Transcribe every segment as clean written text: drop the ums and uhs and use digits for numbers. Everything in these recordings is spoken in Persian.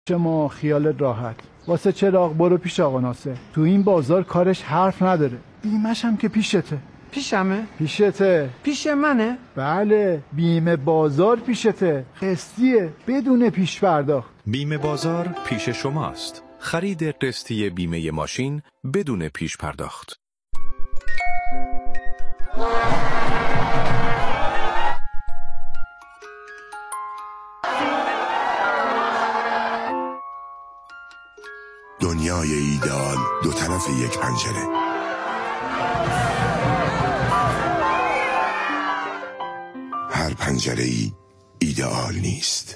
شما خیالت راحت. واسه چراغ برو پیش آقا ناصر. تو این بازار کارش حرف نداره. بیمش هم که پیشته. پیشمه؟ پیشته. پیش منه؟ بله، بیمه بازار پیشته. قسطیه بدون پیش پرداخت. بیمه بازار پیش شماست. خرید قسطی بیمه ماشین بدون پیش پرداخت. دنیای ایدئال دو طرف یک پنجره. هر پنجره ای ایدئال نیست.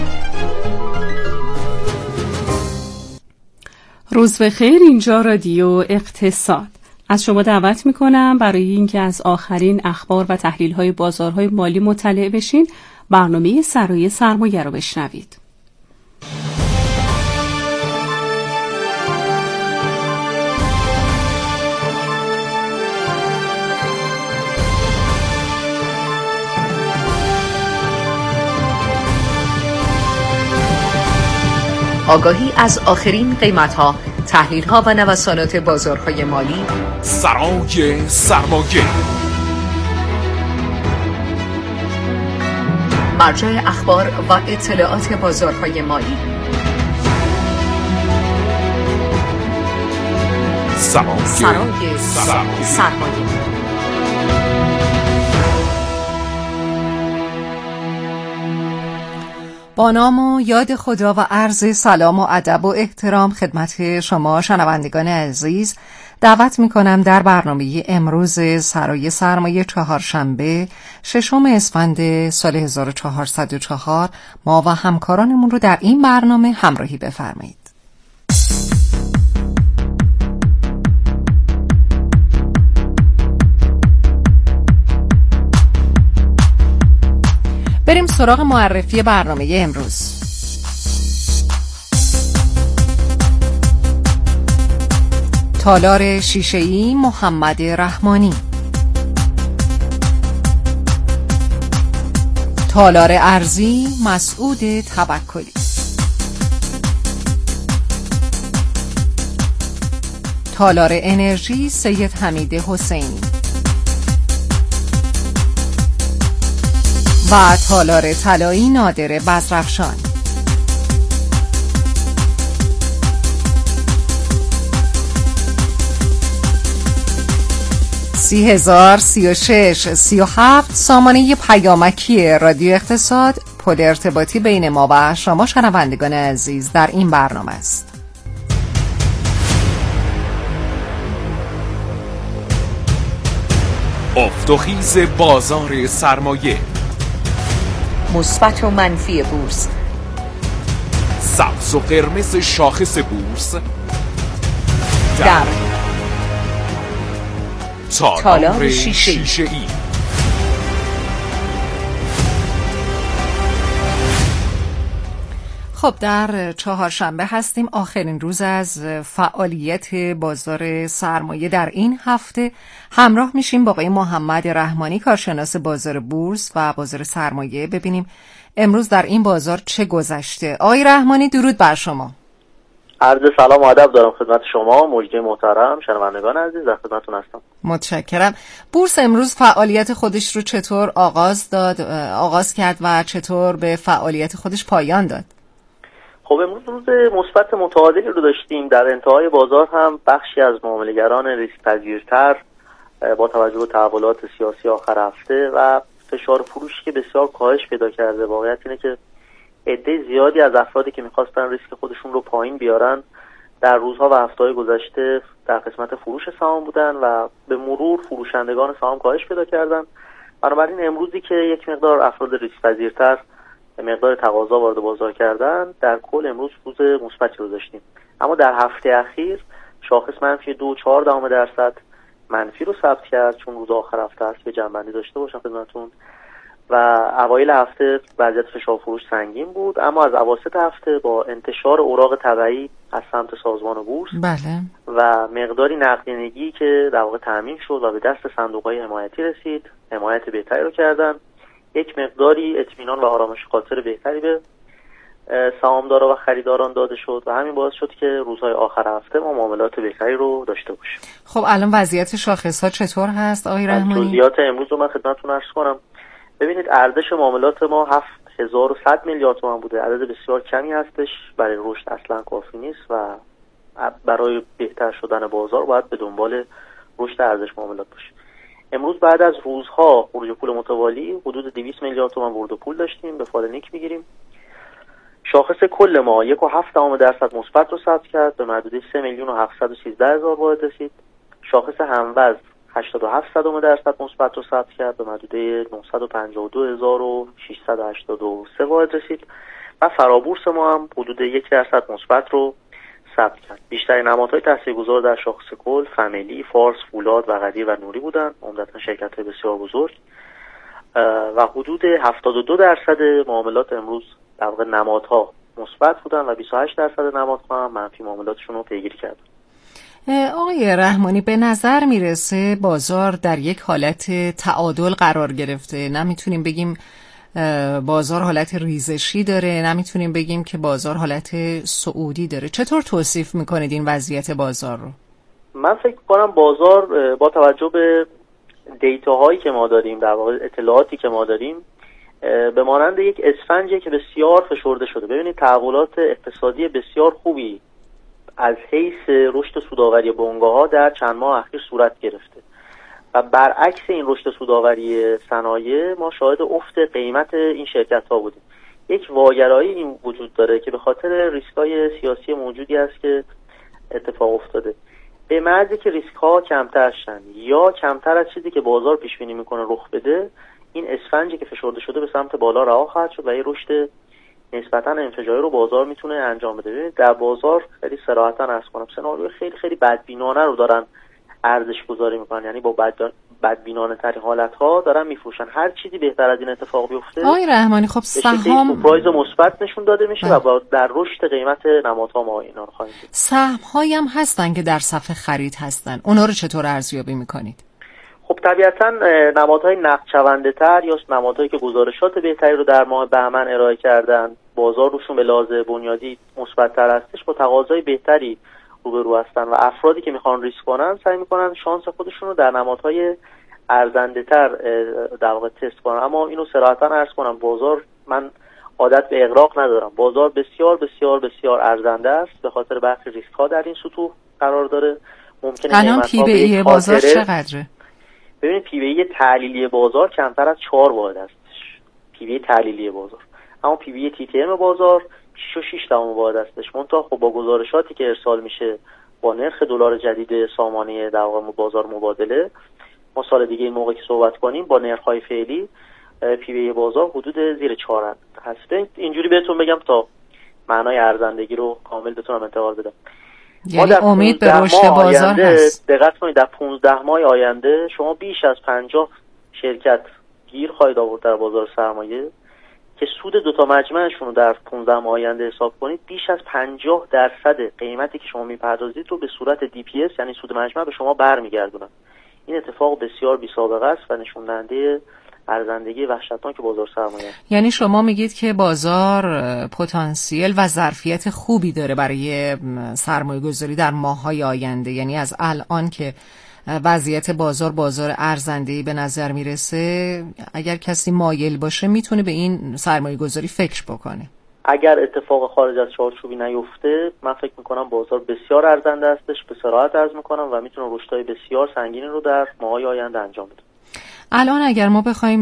روز بخیر، اینجا رادیو اقتصاد. از شما دعوت میکنم برای اینکه از آخرین اخبار و تحلیل‌های بازارهای مالی مطلع بشین. برنامه سرای سرمایه رو بشنوید. آگاهی از آخرین قیمت‌ها، تحلیل‌ها و نوسانات بازارهای مالی. سرای سرمایه، مرجع اخبار و اطلاعات بازارهای مالی. سرای سرمایه. با نام و یاد خدا و عرض سلام و ادب و احترام خدمت شما شنوندگان عزیز، دعوت میکنم در برنامه امروز سرای سرمایه چهارشنبه 6 اسفند سال 1404 ما و همکارانمون رو در این برنامه همراهی بفرمایید. بریم سراغ معرفی برنامه امروز. تالار شیشه‌ای محمد رحمانی، تالار ارزی مسعود توکلی، تالار انرژی سید حمید حسینی و تالار طلایی نادر بزرفشان. $30,000 36 37 سامانه پیامکی رادیو اقتصاد، پل ارتباطی بین ما و شما شنوندگان عزیز در این برنامه است. افت و خیز بازار سرمایه، مثبت و منفی بورس، سبز و قرمز شاخص بورس در تالار شیشه‌ای. خب در چهارشنبه هستیم، آخرین روز از فعالیت بازار سرمایه در این هفته. همراه میشیم با آقای محمد رحمانی، کارشناس بازار بورس و بازار سرمایه، ببینیم امروز در این بازار چه گذشته. آقای رحمانی درود بر شما. عرض سلام و ادب دارم خدمت شما مجری محترم، شنوندگان عزیز، در خدمتتون هستم. متشکرم. بورس امروز فعالیت خودش رو چطور آغاز کرد و چطور به فعالیت خودش پایان داد؟ خب امروز روز مثبت متعادلی رو داشتیم. در انتهای بازار هم بخشی از معامله‌گران ریسک پذیرتر با توجه به تحولات سیاسی آخر هفته و فشار فروشی که بسیار کاهش پیدا کرده، واقعیت اینه که عده زیادی از افرادی که می‌خواستن ریسک خودشون رو پایین بیارن در روزها و هفته‌های گذشته در قسمت فروش سهام بودن و به مرور فروشندگان سهام کاهش پیدا کردن. بنابراین امروزی که یک مقدار افراد ریسک پذیرتر مقدار تقاضا وارد بازار کردن، در کل امروز روز مثبتی رو داشتیم. اما در هفته اخیر شاخص منفی 2.4% منفی رو ثبت کرد، چون روز آخر هفته است که جنبندی داشته باشم خدمتتون. و اوایل هفته وضعیت فشار فروش سنگین بود، اما از اواسط هفته با انتشار اوراق تبعی از سمت سازمان بورس و مقداری نقدینگی که در واقع تامین شد و به دست صندوق‌های حمایتی رسید، حمایت بهتری رو کردن. یک مقداری اطمینان و آرامش خاطر بهتری به سهامدارا و خریداران داده شد و همین باعث شد که روزهای آخر هفته ما معاملات بهتری رو داشته باشیم. خب الان وضعیت شاخص‌ها چطور هست آقای رحمانی؟ جزئیات امروز رو من خدمتتون عرض کنم. ببینید ارزش معاملات ما 7100 میلیارد تومان بوده. عدد بسیار کمی هستش، برای رشد اصلا کافی نیست و برای بهتر شدن بازار باید به دنبال رشد ارزش معاملات باشیم. امروز بعد از روزها خروج پول متوالی حدود 200 میلیارد تومان ورود پول داشتیم، به فال نیک میگیریم. شاخص کل ما 1.7% مثبت رو ثبت کرد، به محدوده 3,713,000 واحد رسید. شاخص هموزن 87% مثبت رو ثبت کرد، به محدوده 952,683 واحد رسید و فرابورس ما هم حدود 1% مثبت رو ثبت کرد. بیشتر نمادهای تاثیرگذار در شاخص کل فامیلی، فارس، فولاد و قدیر و نوری بودن، عمدتاً شرکت‌های بسیار بزرگ و حدود 72% معاملات امروز در واقع نمادها مثبت بودن و 28% نمادها هم منفی معاملاتشون رو پیگیری کردن. آقای رحمانی به نظر میرسه بازار در یک حالت تعادل قرار گرفته، نمیتونیم بگیم بازار حالت ریزشی داره، نمیتونیم بگیم که بازار حالت صعودی داره. چطور توصیف میکنید این وضعیت بازار رو؟ من فکر کنم بازار با توجه به دیتاهایی که ما داریم، در واقع اطلاعاتی که ما داریم، به مانند یک اسفنجی که بسیار فشرده شده. ببینید تحولات اقتصادی بسیار خوبی از حیث رشد سودآوری بنگاه‌ها در چند ماه اخیر صورت گرفته و برعکس این رشد سودآوری صنایع ما شاهد افت قیمت این شرکت‌ها بودیم. یک واگرایی این وجود داره که به خاطر ریسک‌های سیاسی موجودی است که اتفاق افتاده. به محضی که ریسک‌ها کمتر شن یا کمتر از چیزی که بازار پیش بینی می‌کنه رخ بده، این اسفنجی که فشرده شده به سمت بالا رها خواهد شد و یه رشد نسبتاً انفجاری رو بازار میتونه انجام بده. ببینید در بازار خیلی صراحتاً عرض کنم سناریو خیلی خیلی بدبینانه رو دارن ارزش گذاری میکنن، یعنی با بدبینانه ترین حالت ها دارن میفروشن. هر چیزی بهتر از این اتفاق بیفته آقای رحمانی خب سهام پرایز مثبت نشون داده میشه و با در رشد قیمت نمادها ما اینا رو خواهیم دید. سهم هایی هم هستن که در صف خرید هستن، اونا رو چطور ارزیابی میکنید؟ خب طبیعتاً نمادهای نقدشونده تر یا نمادهایی که گزارشات بهتری رو در ماه بهمن ارائه کردن، بازار روشون به لحاظ بنیادی مثبت تر هستش، با تقاضای بهتری روبرو هستن و افرادی که میخوان ریسک کنن سعی میکنن شانس خودشون رو در نمادهای ارزنده تر در واقع تست کنن. اما اینو صراحتاً عرض کنم بازار، من عادت به اغراق ندارم، بازار بسیار بسیار بسیار ارزنده است، به خاطر برخی ریسک ها در این سطوح قرار داره. ممکنه الان پی بی ای بازار چقدره؟ ببینید پی بی ای تحلیلی بازار کمتر از 4 واحد هستش، پی بی ای تحلیلی بازار. اما پی بی ای تی تی ام بازار 6.6 واحد هستش. منتها خب با گزارشاتی که ارسال میشه با نرخ دلار جدید سامانه در واقع بازار مبادله، ما سال دیگه این موقع که صحبت کنیم با نرخ‌های فعلی پی بی ای بازار حدود زیر 4 هست. اینجوری بهتون بگم تا معنای ارزندگی رو کامل بتونم انتقال بدم. یعنی امید به رشد بازار هست. دقت کنید در 15 ماه آینده شما بیش از 50 شرکت گیر خواهید آورد در بازار سرمایه که سود دوتا مجموعشون رو در 15 ماه آینده حساب کنید، بیش از 50% قیمتی که شما میپردازید رو به صورت دی پی اس یعنی سود مجموع به شما برمیگردونن. این اتفاق بسیار بی سابقه است و نشون دهنده ارزندگی وحشتناک بازار سرمایه. یعنی شما میگید که بازار پتانسیل و ظرفیت خوبی داره برای سرمایه گذاری در ماه‌های آینده، یعنی از الان که وضعیت بازار ارزنده‌ای به نظر میرسه، اگر کسی مایل باشه میتونه به این سرمایه گذاری فکر بکنه. اگر اتفاق خارج از چارچوبی نیفته، من فکر میکنم بازار بسیار ارزنده هستش، به صراحت عرض میکنم و میتونه رشدهای بسیار سنگینی رو در ماه‌های آینده انجام بده. الان اگر ما بخوایم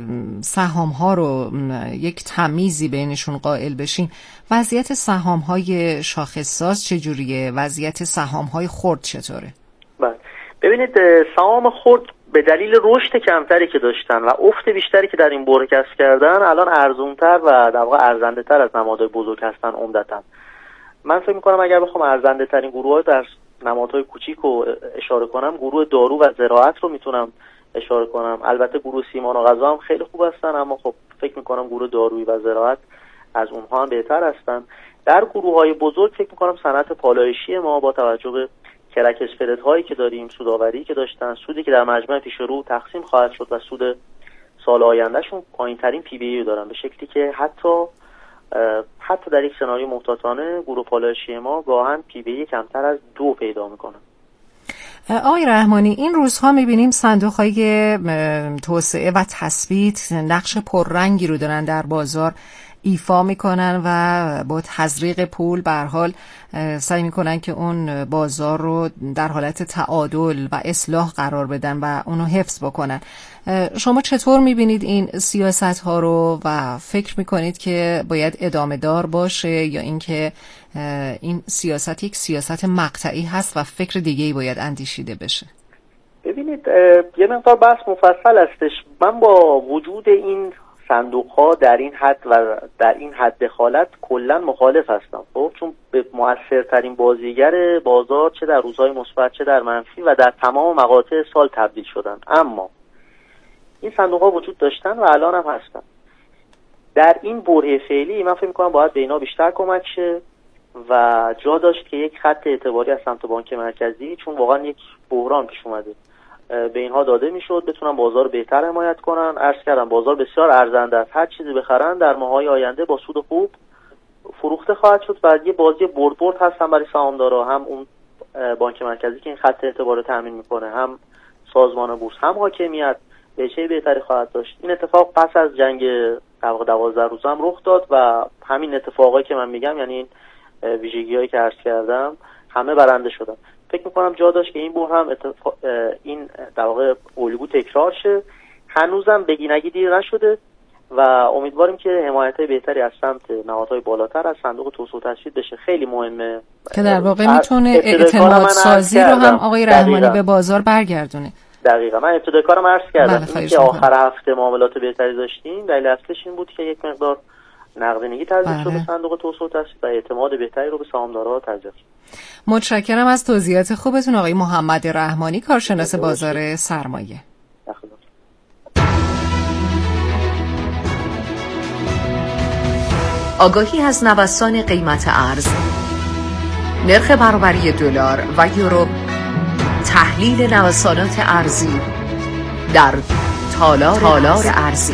سهام‌ها رو یک تمیزی بینشون قائل بشیم، وضعیت سهام‌های شاخص‌ساز چجوریه؟ وضعیت سهام‌های خرد چطوره؟ بله. ببینید سهام خرد به دلیل رشد کمتری که داشتن و افت بیشتری که در این بره کسب کردن الان ارزونتر و در واقع ارزنده تر از نمادهای بزرگ هستن عمدتاً. من فکر می‌کنم اگر بخوام ارزنده ترین گروه‌ها در نمادهای کوچیک رو اشاره کنم، گروه دارو و زراعت رو میتونم اشاره کنم. البته گروه سیمان و غذا هم خیلی خوب هستن، اما خب فکر میکنم گروه دارویی و زراعت از اونها هم بهتر هستن. در گروه‌های بزرگ فکر میکنم صنعت پالایشی ما با توجه به کرک اسپرد هایی که داریم، سودآوری که داشتن، سودی که در مجمع پیش رو تقسیم خواهد شد و سود سال آیندهشون پایین‌ترین پی بی ای دارن، به شکلی که حتی حتی در یک سناریو محتاطانه گروه پالایشی ما گاهن PBE کمتر از 2 پیدا میکنن. آقای رحمانی، این روزها میبینیم صندوق‌های توسعه و تثبیت نقش پررنگی رو دارن در بازار ایفا میکنن و با تزریق پول به هر حال سعی میکنن که اون بازار رو در حالت تعادل و اصلاح قرار بدن و اونو حفظ بکنن. شما چطور میبینید این سیاست ها رو و فکر میکنید که باید ادامه دار باشه یا اینکه این سیاست یک سیاست مقطعی هست و فکر دیگه‌ای باید اندیشیده بشه؟ ببینید یه مقدار بحث مفصل هستش. من با وجود این صندوق‌ها در این حد و در این حد دخالت کلا مخالف هستم. خب چون به مؤثرترین بازیگر بازار چه در روزهای مثبت چه در منفی و در تمام مقاطع سال تبدیل شدن، اما این صندوق‌ها وجود داشتن و الان هم هستن. در این برهه فعلی من فکر می‌کنم باید به اینا بیشتر کمک شه و جا داشت که یک خط اعتباری از سمت بانک مرکزی، چون واقعا یک بحران پیش اومده، به اینها داده میشد بتونن بازار بهتر حمایت کنن. عرض کردم بازار بسیار ارزنده است، هر چیزی بخرن در ماه‌های آینده با سود خوب فروخته خواهد شد و یه بازی برد هستن برای سهامدارا، هم اون بانک مرکزی که این خط اعتبار رو تامین میکنه، هم سازمان بورس، هم حاکمیت بهچه بهتری خواهد داشت. این اتفاق پس از جنگ 12 روزه هم رخ داد و همین اتفاقایی که من میگم، یعنی این ویژگی‌هایی که عرض کردم، همه برنده شدن. فکر میکنم جا داشت که این بحران هم این در واقع الگو تکرار شه. هنوزم بگی نگی دیر نشده و امیدواریم که حمایت‌های بهتری از سمت نهادهای بالاتر از صندوق توسعه و تشویق بشه. خیلی مهمه که در واقع میتونه اعتماد سازی رو هم آقای رحمانی به بازار برگردونه. دقیقاً من ابتدای کارم عرض کردم که آخر هفته معاملات بهتری داشتیم، دلیل اصلیش این بود که یک مقدار نقدینگی تزریق شد به صندوق توسعه و تشویق و اعتماد بهتری رو به سهامدارا تزریق. متشکرم از توضیحات خوبتون آقای محمد رحمانی، کارشناس بازار سرمایه. آگاهی از نوسان قیمت ارز، نرخ برابری دلار و یورو، تحلیل نوسانات ارزی در تالار ارزی.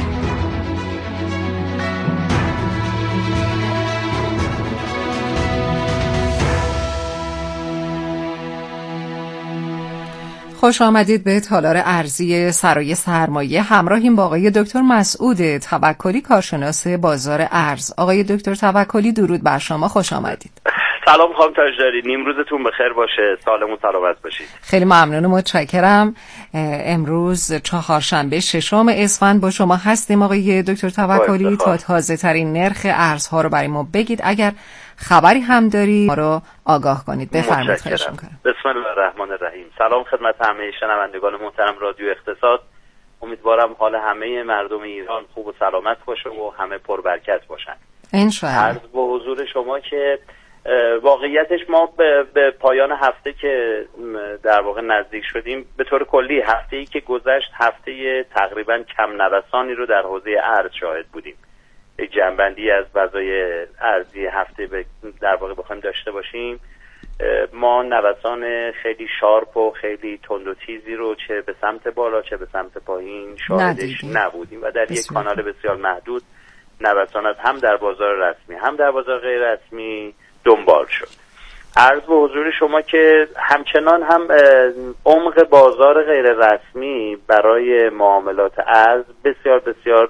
خوش آمدید به تالار ارزی سرای سرمایه. همراهیم با آقای دکتر مسعود توکلی، کارشناس بازار ارز. آقای دکتر توکلی درود بر شما، خوش آمدید. سلام خانم تاجداری، نیمروزتون بخیر باشه، سالم و سلامت باشید. خیلی ممنون و متشکرم. امروز چهارشنبه 6 اسفند با شما هستیم آقای دکتر توکلی تا تازه ترین نرخ ارزها رو برای ما بگید. اگر خبری هم داری ما رو آگاه کنید. بفرمایید. خواهش می‌کنم. بسم الله الرحمن الرحیم. سلام خدمت همه شنوندگان محترم رادیو اقتصاد. امیدوارم حال همه مردم ایران خوب و سلامت باشه و همه پربرکت باشن ان شاء الله. عرض به حضور شما که واقعیتش ما به پایان هفته که در واقع نزدیک شدیم، به طور کلی هفته‌ای که گذشت هفته تقریبا کم نوسانی رو در حوزه ارز شاهد بودیم. یک جنبندی از وضعیت ارزی هفته در واقع بخوایم داشته باشیم، ما نوسان خیلی شارپ و خیلی تند و تیزی رو چه به سمت بالا چه به سمت پایین شاهدش نبودیم و در یک کانال بسیار محدود نوسانات هم در بازار رسمی هم در بازار غیر رسمی دنبال شد. عرض به حضور شما که همچنان هم عمق بازار غیر رسمی برای معاملات ارز بسیار بسیار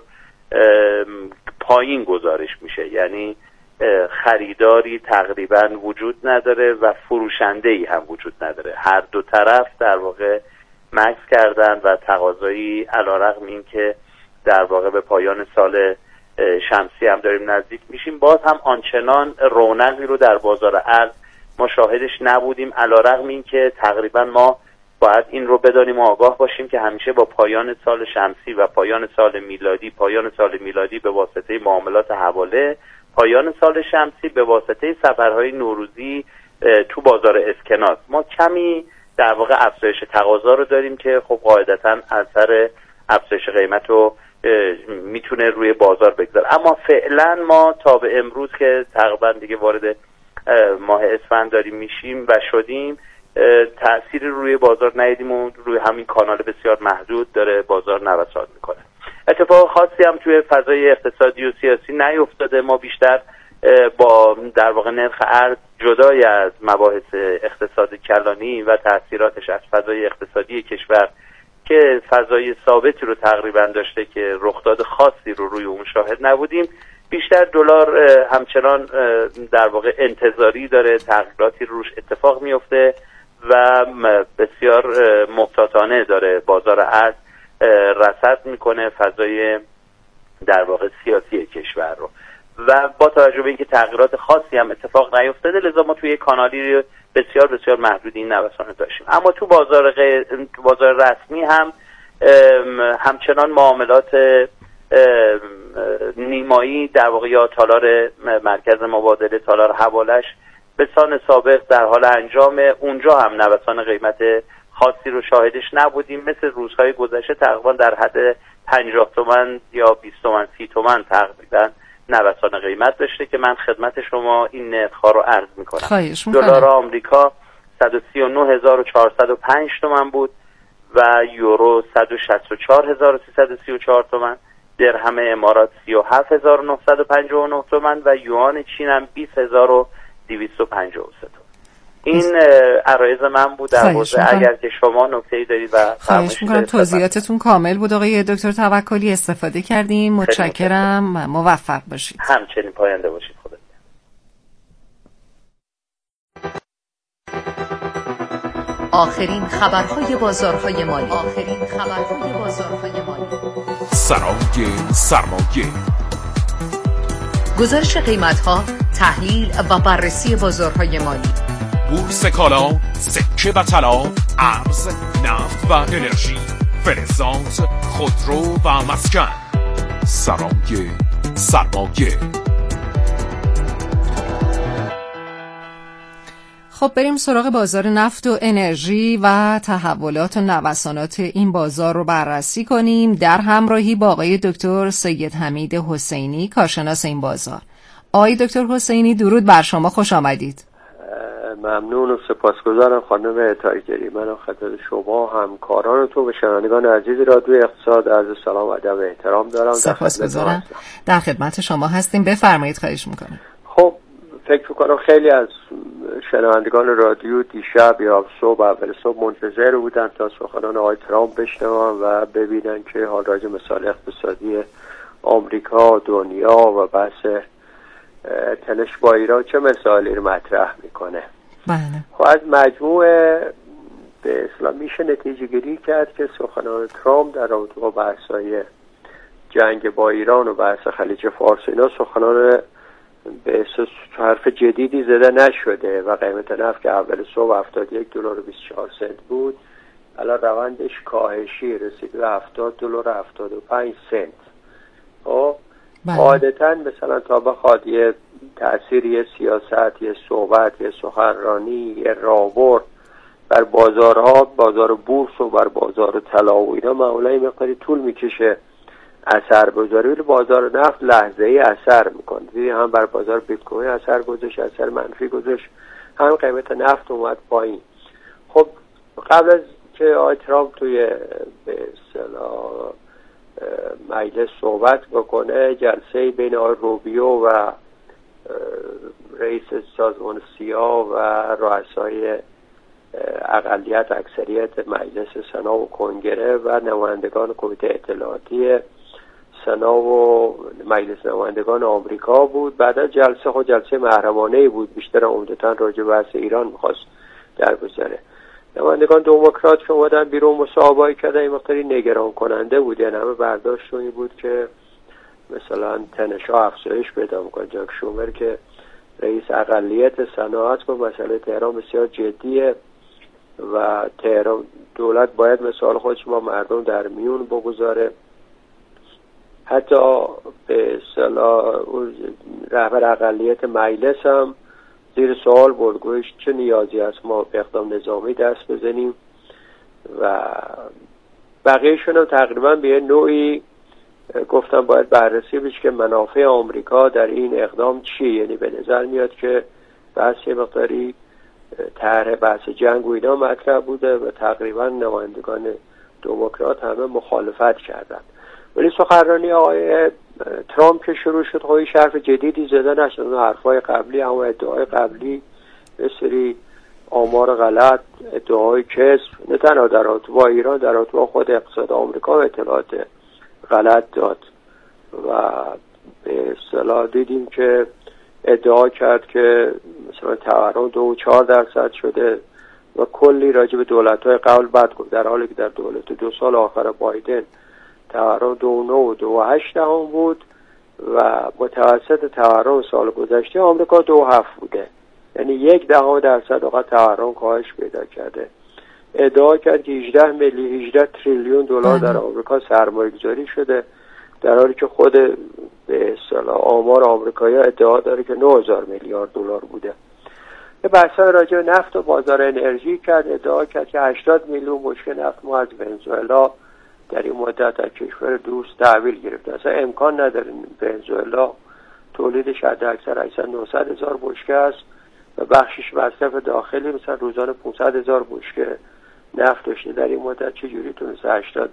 پایین گزارش میشه، یعنی خریداری تقریبا وجود نداره و فروشنده‌ای هم وجود نداره. هر دو طرف در واقع مکث کردن و تقاضایی علیرغم این که در واقع به پایان سال شمسی هم داریم نزدیک میشیم، باز هم آنچنان رونقی رو در بازار ارز ما شاهدش نبودیم، علیرغم این که تقریبا ما باید این رو بدانیم و آگاه باشیم که همیشه با پایان سال شمسی و پایان سال میلادی به واسطه معاملات حواله، پایان سال شمسی به واسطه سفرهای نوروزی تو بازار اسکناس ما کمی در واقع افزایش تقاضا رو داریم که خب قاعدتاً اثر افزایش قیمت رو میتونه روی بازار بگذاره. اما فعلا ما تا به امروز که تقریبا دیگه وارد ماه اسفند داریم میشیم و شدیم، تأثیری روی بازار ندیدیم و روی همین کانال بسیار محدود داره بازار نوسان میکنه. اتفاق خاصی هم توی فضای اقتصادی و سیاسی نیفتاده. ما بیشتر با در واقع نرخ ارز جدای از مباحث اقتصاد کلانی و تاثیراتش از فضای اقتصادی کشور که فضای ثابتی رو تقریبا داشته که رخداد خاصی رو روی اون شاهد نبودیم، بیشتر دلار همچنان در واقع انتظاری داره، تغییراتی روش اتفاق میفته و بسیار محتاطانه داره بازار ارز رصد میکنه فضای در واقع سیاسی کشور رو و با توجه به اینکه تغییرات خاصی هم اتفاق نیفتاده، لذا ما توی کانالی بسیار بسیار محدودی این نوسان داشتیم. اما تو بازار رسمی هم همچنان معاملات نیمایی در واقع یا تالار مرکز مبادله، تالار حوالش به سان سابق در حال انجام، اونجا هم نوسان قیمت خاصی رو شاهدش نبودیم. مثل روزهای گذشته تقریبا در حد 50 تومن یا 20 تومن 30 تومن تقریبا نوسان قیمت داشته که من خدمت شما این نرخ‌ها رو عرض می‌کنم. دلار آمریکا 139,405 تومن بود و یورو 164,334 تومن، درهم امارات 37,959 تومن و یوان چین هم 20,253 تومن. این عرایض من بود در حوزه. اگر که شما نکته‌ای دارید و خواهش می‌کنم. توضیحاتتون کامل بود آقای دکتر توکلی، استفاده کردیم. متشکرم و موفق باشید. همچنین پاینده باشید. خدا آخرین خبرهای بازارهای مالی. سرمایه گزارش قیمت‌ها، تحلیل و بررسی بازارهای مالی. بورس کالا، سکه و طلا، ارز، نفت و انرژی، فلزات، خودرو و مسکن. سرمایه. خب بریم سراغ بازار نفت و انرژی و تحولات و نوسانات این بازار رو بررسی کنیم در همراهی با آقای دکتر سید حمید حسینی، کارشناس این بازار. آقای دکتر حسینی درود بر شما، خوش آمدید. ممنون و سپاسگزارم خانم تایگری. من خدمت شما همکارانتون و شنوندگان عزیز رادیو اقتصاد عرض سلام و ادب احترام دارم. سپاسگزارم. در خدمت شما هستیم، بفرمایید. خواهش میکنم. خب فکر میکنم خیلی از شنوندگان رادیو دیشب یا صبح اول صبح منتظر بودن تا سخنان آقای ترامپ بشنون و ببینن که حال راجع مسائل اقتصادی آمریکا، دنیا و بحث تنش با ایران چه مسائلی رو مطرح میکنه. بله. خب از مجموعه به اصطلاح میشه نتیجه گیری کرد که سخنان ترامپ در رابطه با بحث‌های جنگ با ایران و بحث خلیج فارس اینا سخنان به اساس حرف جدیدی زده نشده و قیمت نفت که اول صبح $71.24 بود الان روندش کاهشی رسید به $70.75. خب عادتاً مثلا تا بخواد یه تأثیر یه سیاست، یه صحبت، یه سخنرانی، یه راهبر بر بازارها، بازار بورس و بر بازار طلا و اینا معمولا این مقداری طول میکشه اثر بذاره، ولی بازار نفت لحظه‌ای اثر میکنه. دیدی هم بر بازار بیت کوین اثر گذاشت، اثر منفی گذاشت، هم قیمت نفت اومد پایین. خب قبل از که آقای ترامپ توی به اصطلاح مجلس صحبت بکنه، جلسه بین آقای روبیو و رئیس سازمان سیا و رؤسای اقلیت اکثریت مجلس سنا و کنگره و نمایندگان کمیته اطلاعاتی سنا و مجلس نمایندگان آمریکا بود. بعد از جلسه خود جلسه محرمانه‌ای بود، بیشتر عمدتاً راجع به بحث ایران می‌خواست در بگذره. نمایندگان دموکرات که اومدن بیرون مصاحبه‌ای کردن این مقداری نگران کننده بود، یعنی همه برداشتشون این بود که مثلا تنش‌ها افزایش پیدا می‌کنه. جاک شومر که رئیس اقلیت صنعت با مسئله تهران بسیار جدیه و تهران دولت باید مثال خودش با مردم در میون بگذاره. حتی به اصطلاح رهبر اقلیت مجلس هم زیر سوال برد، گوش چه نیازی است ما به اقدام نظامی دست بزنیم و بقیهشون هم تقریبا به یه نوعی گفتم باید بررسی بشه که منافع آمریکا در این اقدام چیه. یعنی به نظر میاد که بحث یه مقداری طرح بحث جنگ و اینا مطرح بوده و تقریبا نمایندگان دموکرات همه مخالفت کردن. ولی سخنرانی آقای ترامپ که شروع شد خودش حرف جدیدی زده نشد. اون حرفای قبلی، اما ادعای قبلی یه سری آمار غلط، ادعای کذب، نه تنها در رابطه با ایران، در رابطه با خود اقتصاد آمریکا اطلاعات غلط داد و به اصطلاح دیدیم که ادعا کرد که مثلا تورم 2.4% شده و کلی راجع به دولت‌های قبل بد گفت، در حالی که در دولت 2 سال آخر بایدن تورم 2.9 و 2.8 بود و متوسط تورم سال گذشته آمریکا 2.7 بوده، یعنی 0.1% فقط تورم کاهش پیدا کرده. ادعا کرد که 18 تریلیون دلار در آمریکا سرمایه‌گذاری شده، در حالی که خود به اصطلاح آمار آمریکایی‌ها ادعا داره که 9000 میلیارد دلار بوده. یه بحث‌های راجع به نفت و بازار انرژی کرد، ادعا کرد که 80 میلیون بشکه نفت ما از ونزوئلا در این مدت از کشور دوست تحویل گرفته. اصلا امکان نداره ونزوئلا تولیدش حداکثر 900 هزار بشکه است و بخشش مصرف داخلی مثلا روزانه 500 هزار بشکه نفت داشته. در این مدت چجوری تونسته 80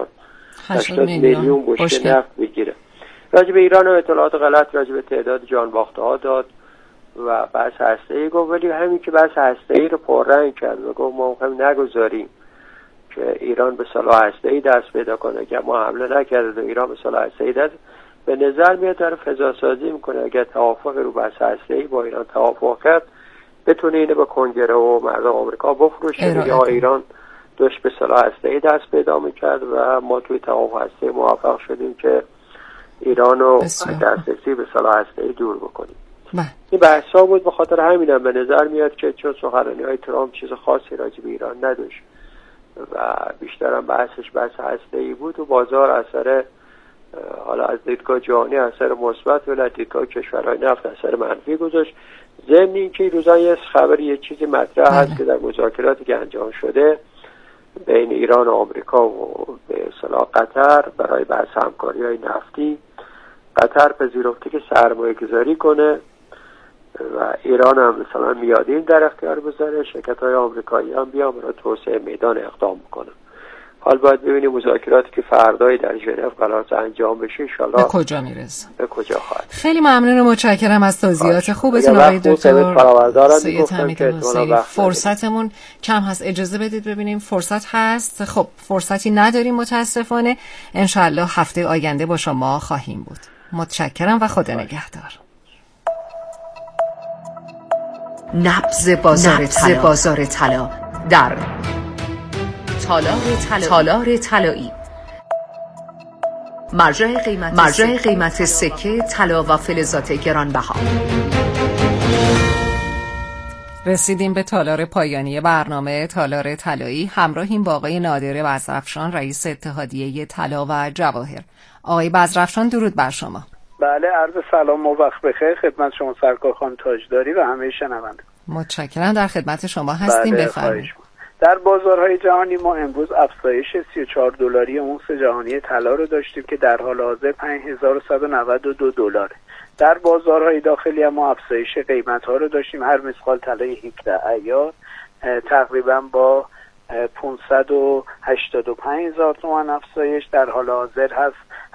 میلیون بشکه نفت بگیره؟ راجع به ایران و اطلاعات غلط راجع به تعداد جان باخته ها داد و بحث هسته‌ای گفت، ولی همین که بحث هسته‌ای رو پررنگ کرد و گفت ما هم نگذاریم که ایران به سلاح هسته‌ای دست پیدا کنه، که ما حمله نکرده و ایران به سلاح هسته‌ای دست به نظر میاد داره فضا سازی میکنه. اگر توافق رو بحث هسته‌ای با ایران توافق کرد بتونه اینو به کنگره و مردم آمریکا بفروشه یا ایران داشت به سلاح هسته‌ای دست پیدا میکرد و ما توی توافق هسته‌ای موفق شدیم که ایران رو از دسترسی به سلاح هسته‌ای دور بکنیم. این بحثا بود، به خاطر همینم به نظر میاد که چون سخنرانی‌های ترامپ چیز خاصی راجع به ایران نداشت و بیشتر هم بحثش بحث هسته‌ای بود و بازار اثر حالا از دیدگاه جهانی اثر مثبت و از دیدگاه کشورهای نفت اثر منفی گذاشت. ضمن اینکه روزا یه خبری یه چیزی مطرح هست که در مذاکراتی که انجام شده بین ایران و آمریکا و به اصطلاح قطر برای بحث همکاری‌های نفتی، قطر پذیرفته که سرمایه‌گذاری کنه و ایران هم مثلا میادین در اختیار بذاره، شرکت‌های آمریکایی هم بیان برای توسعه میدان اقدام بکنن. حال باید ببینیم مذاکراتی که فردای در ژنو قرار انجام بشه ان شاءالله به کجا میرسه، به کجا خواهد. خیلی ممنون و متشکرم از توضیحات خوبتون آقای دکتر سید حمید حسینی. فرصتمون کم هست، اجازه بدید ببینیم فرصت هست. خب فرصتی نداریم متاسفانه، ان شاءالله هفته آینده با شما خواهیم بود. متشکرم و خدا نگهدار. نبض بازار طلا در تالار طلایی. مرجع قیمت سکه، طلا و فلزات گرانبها. رسیدیم به تالار پایانی برنامه تالار طلایی. همراهیم با آقای نادر بزرافشان، رئیس اتحادیه طلا و جواهر. آقای بزرافشان درود بر شما. بله، عرض سلام و وقت بخیر خدمت شما سرکار خانم تاجداری و همه شنونده. متشکرم، در خدمت شما هستیم. بفرمایید. در بازارهای جهانی ما امروز افزایش 34 دلاری اونس جهانی طلا رو داشتیم که در حال حاضر 5192 دلاره. در بازارهای داخلی ما افزایش قیمت ها رو داشتیم. هر مسقال طلای 17 عیار تقریبا با 585,000 تومان افزایش در حال حاضر هست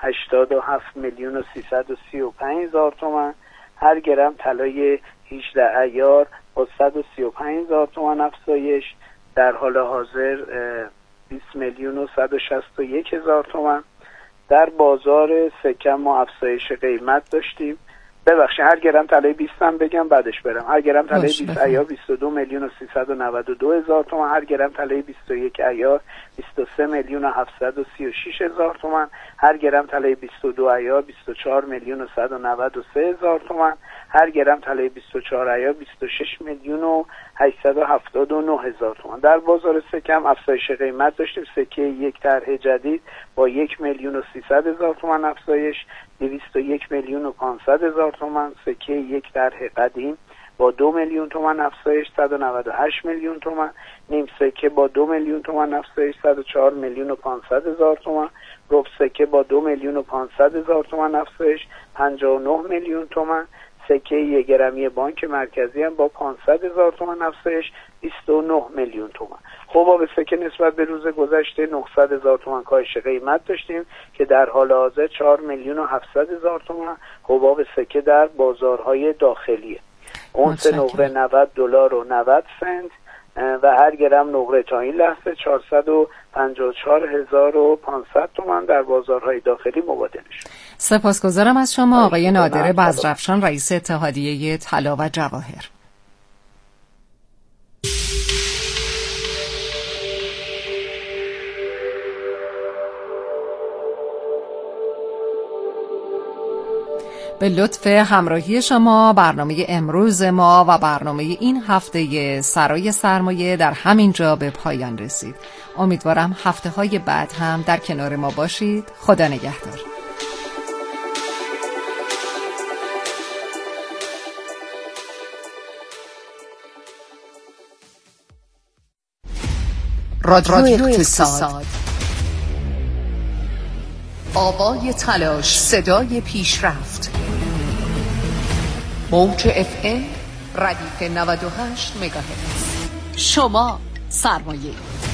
87,335,000 تومان. هر گرم طلای 18 عیار با 135,000 تومان افزایش در حال حاضر 20,161,000 تومان. در بازار سکه ما افزایش قیمت داشتیم. ببخشید هر گرم طلای 20 هم بگم بعدش برم. هر گرم طلای 20 عیار 22,392,000 تومان. هر گرم طلای 21 عیار 23,736,000 تومان. هر گرم طلای 22 عیار 24,193,000 تومان. هر گرم طلای 24 عیار 26,879,000 تومان. در بازار سکه هم افزایش قیمت داشتیم. سکه یک طرح جدید با 1,300,000 تومان افزایش 201,500,000 تومان. سکه یک طرح قدیم با 2 میلیون تومان افزایش 198 میلیون تومان. نیم سکه با 2 میلیون تومان افزایش 104,500,000 تومان. ربع سکه با 2,500,000 تومان افزایش 59 میلیون تومان. سکه 1 گرمی بانک مرکزی هم با 500,000 تومان افزایش 29 میلیون تومان. حباب سکه نسبت به روز گذشته 900,000 تومان کاهش قیمت داشتیم که در حال حاضر 4,700,000 تومان حباب سکه در بازارهای داخلیه. اونس نقره $90.90 و هر گرم نقره تا این لحظه 454,500 تومان در بازارهای داخلی مبادله شد. سپاسگزارم از شما آقای نادر بزرفشان، رئیس اتحادیه طلا و جواهر. به لطف همراهی شما برنامه امروز ما و برنامه این هفته سرای سرمایه در همین جا به پایان رسید. امیدوارم هفته‌های بعد هم در کنار ما باشید. خدا نگهدار. رادیو اقتصاد، آوای تلاش، صدای پیشرفت. موج FM ردیف 98 مگاهرتز. شما سرمایه.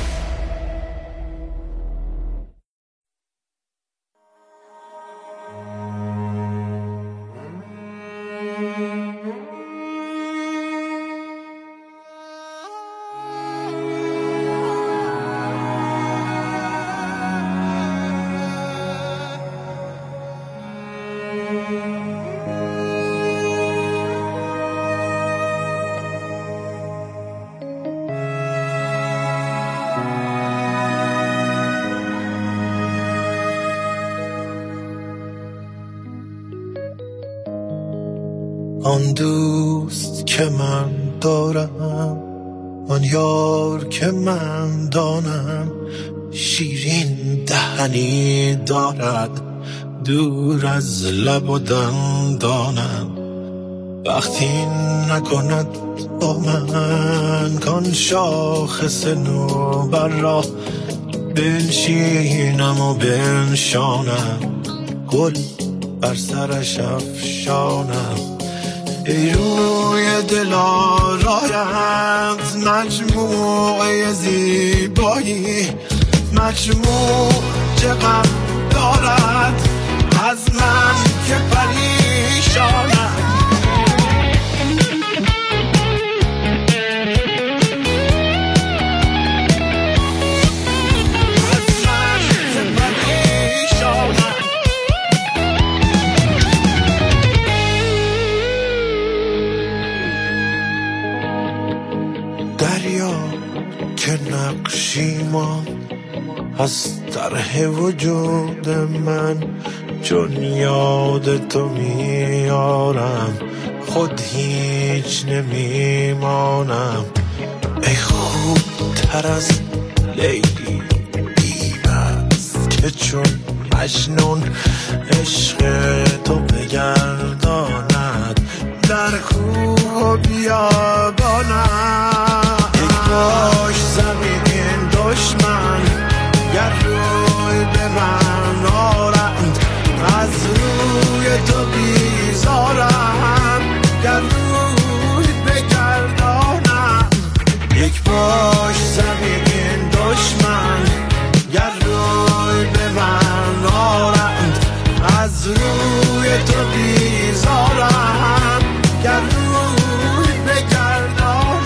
آن دوست که من دارم، آن یار که من دانم، شیرین دهنی دارد دور از لب و دندانم. وقتی نکند با من کان شاخص نوبر را، بنشینم و بنشانم، گل بر سرش افشانم. ای روی دلارایت مجموعه زیبایی، مجموع چقدر دارد از من که پریشانم. که نقشی ما از طرح وجود من، چون یاد تو میارم خود هیچ نمیمانم. ای خوب تر از لیلی بی‌بست که چون مجنون عشق تو بگرداند در کوه و بیابانم. باش زمین دشمن گر روی به من آرند، از روی تو بیزارم گر روی بگردانم. یک باش زمین دشمن گر روی به من آرند، از روی تو بیزارم گر روی بگردانم.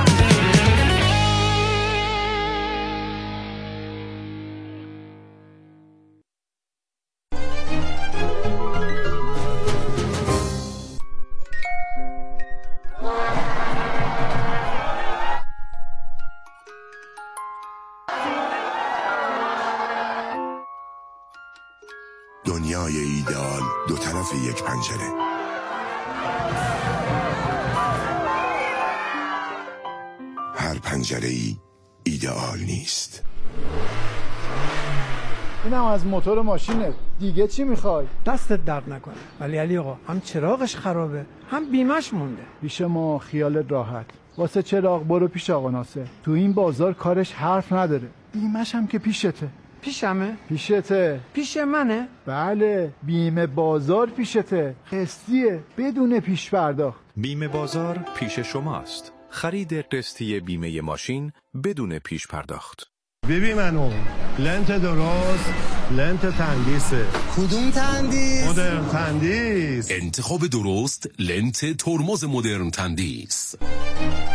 دنیای ایدئال دو طرف یک پنجره. هر پنجره‌ای ایدئال نیست. اینم از موتور ماشینه، دیگه چی میخوای؟ دستت درد نکنه. ولی علی آقا هم چراغش خرابه هم بیمش مونده. پیش ما خیالت راحت. واسه چراغ برو پیش آقا ناصر. تو این بازار کارش حرف نداره. بیمش هم که پیشته. پیشمه؟ پیشته. پیش منه؟ بله، بیمه بازار پیشته. قسطیه بدون پیش پرداخت. بیمه بازار پیش شماست. خرید قسطی بیمه ماشین بدون پیش پرداخت. ببین منو لنت درست، لنت تندیسه. کدوم تندیس؟ مدرن تندیس. انتخاب درست لنت ترمز مدرن تندیس.